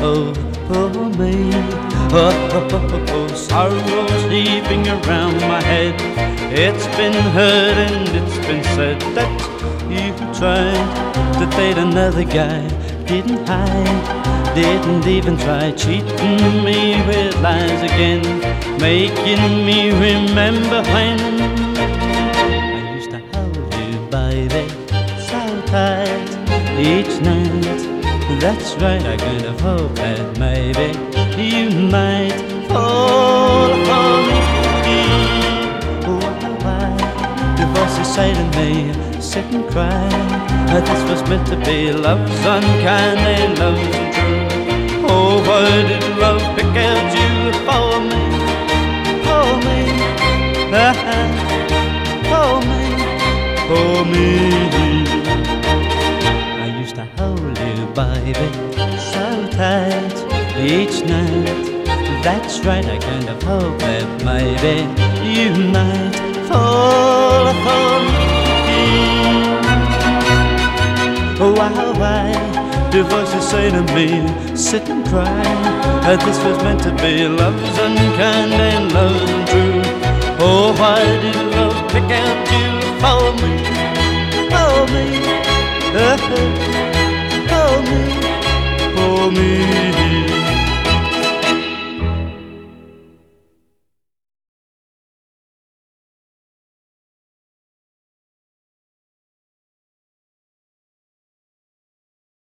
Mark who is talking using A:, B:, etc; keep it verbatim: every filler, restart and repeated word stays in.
A: oh, oh me. Oh, oh, oh, oh, sorrow sleeping around my head. It's been heard and it's been said that you tried to date another guy. Didn't hide, didn't even try, cheating me with lies again, making me remember when I used to hold you, baby, so tight each night. That's right, I could have hoped that maybe you might fall for me. Why, why do voices say to me, sit and cry, this was meant to be, love's unkind and love's untrue. Oh, why did love pick out you for me, for me, for me, for me. I used to hold you, baby, so tight each night. That's right, I kind of hope that maybe you might fall for me. Why, why do voices say to me, sit and cry, that this was meant to be, love's unkind and love's untrue. Oh, why did love pick out you for me, for me, uh, for me, for me?